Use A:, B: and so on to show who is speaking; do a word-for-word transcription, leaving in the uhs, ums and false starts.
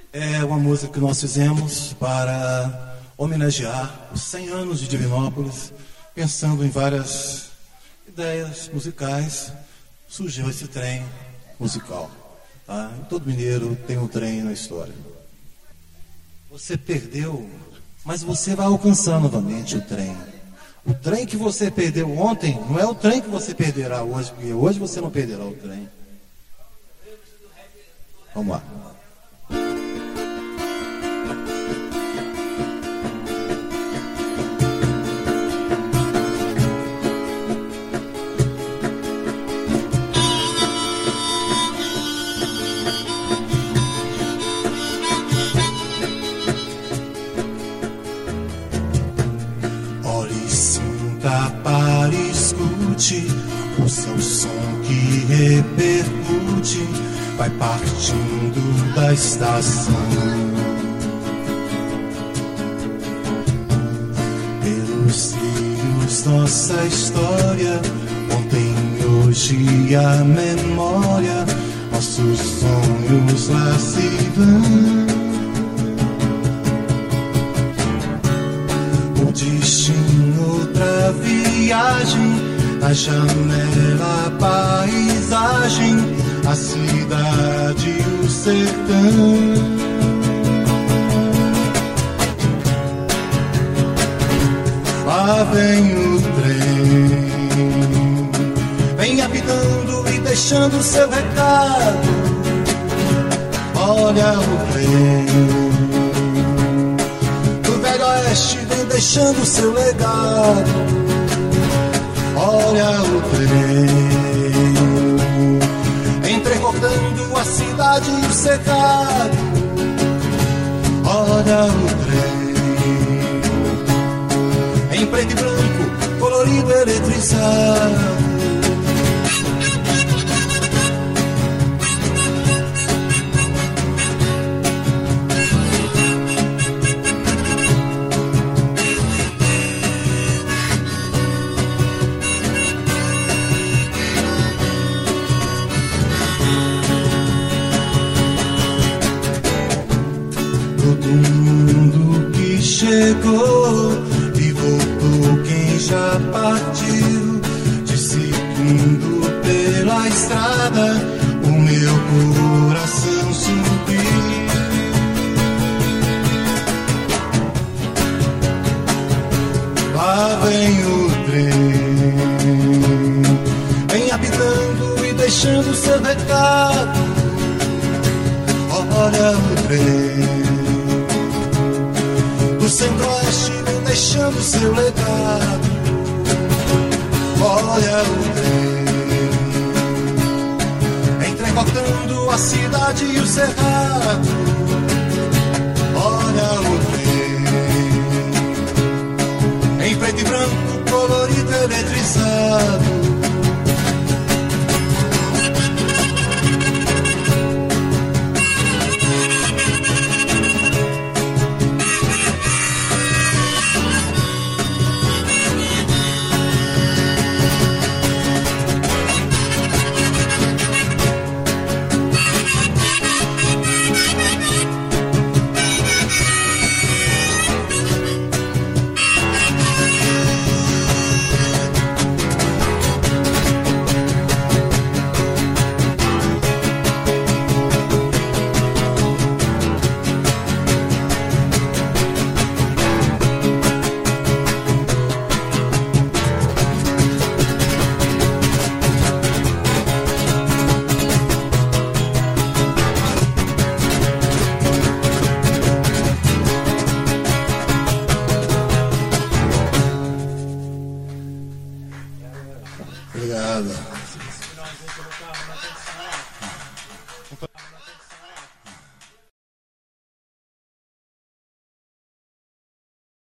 A: É uma música que nós fizemos para homenagear os cem anos de Divinópolis, pensando em várias ideias musicais, surgiu esse trem musical. Tá? Todo mineiro tem um trem na história. Você perdeu, mas você vai alcançar novamente o trem. O trem que você perdeu ontem não é o trem que você perderá hoje, porque hoje você não perderá o trem. Vamos lá.
B: Para escute o seu som que repercute, vai partindo da estação. Pelos trilhos nossa história contém hoje a memória, nossos sonhos lá se vão. O destino, outra viagem, na janela a paisagem, a cidade, o sertão. Lá vem o trem, vem apitando e deixando seu recado. Olha o trem do velho oeste, vem deixando seu legado. Olha o trem, entrecortando a cidade e o cercado. Olha o trem, em preto e branco, colorido, eletrizado. Chegou e voltou quem já partiu, te seguindo pela estrada, o meu coração subiu. Lá vem o trem, vem apitando e deixando seu recado. Olha o trem do centro-oeste, vem deixando seu legado. Olha o trem, entrecortando a cidade e o cerrado. Olha o trem, em preto e branco, colorido, eletrizado. Obrigado.